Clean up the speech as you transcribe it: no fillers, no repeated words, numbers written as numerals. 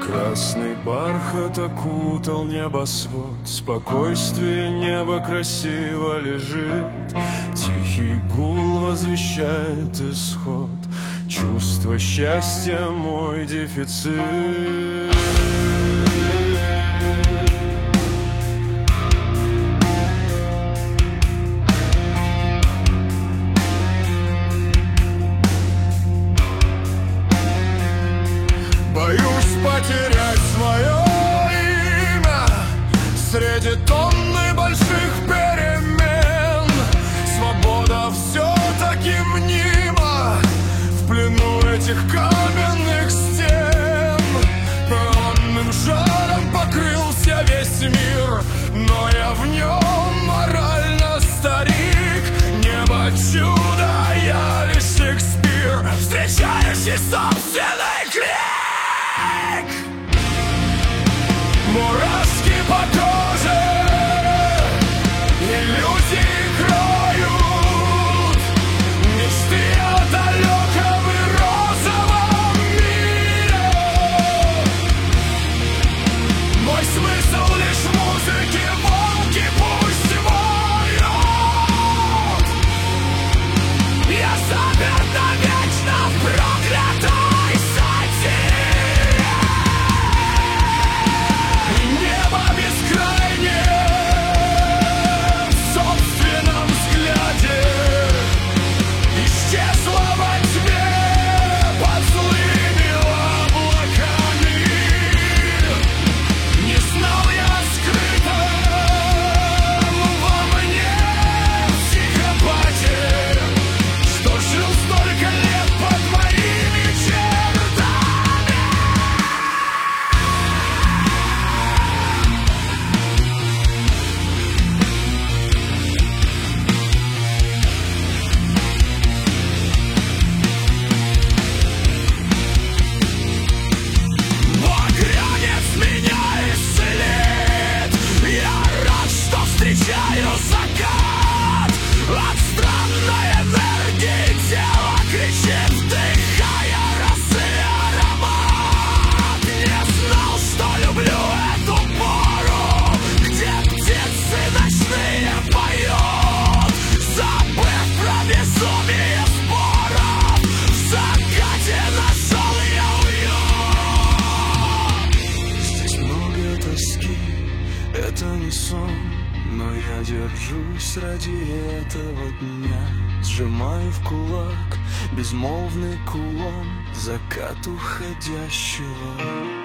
Красный бархат окутал небосвод, спокойствие неба красиво лежит. Тихий гул возвещает исход, чувство счастья мой дефицит. Боюсь потерять свое имя среди тонны больших перемен. Свобода все-таки мнима в плену этих каменных стен. Неонным жаром покрылся весь мир, но я в нем морально старик. Небо чудо, я лишь Шекспир, встречающий собственный крик. Мурашки по коже, иллюзии кроют мечты о далеком и розовом мире. Мой смысл лишь в музыке, волки пусть воют. Я заперт навечно в проклятой сатире. Это не сон, но я держусь ради этого дня. Сжимаю в кулак безмолвный кулон закат уходящего.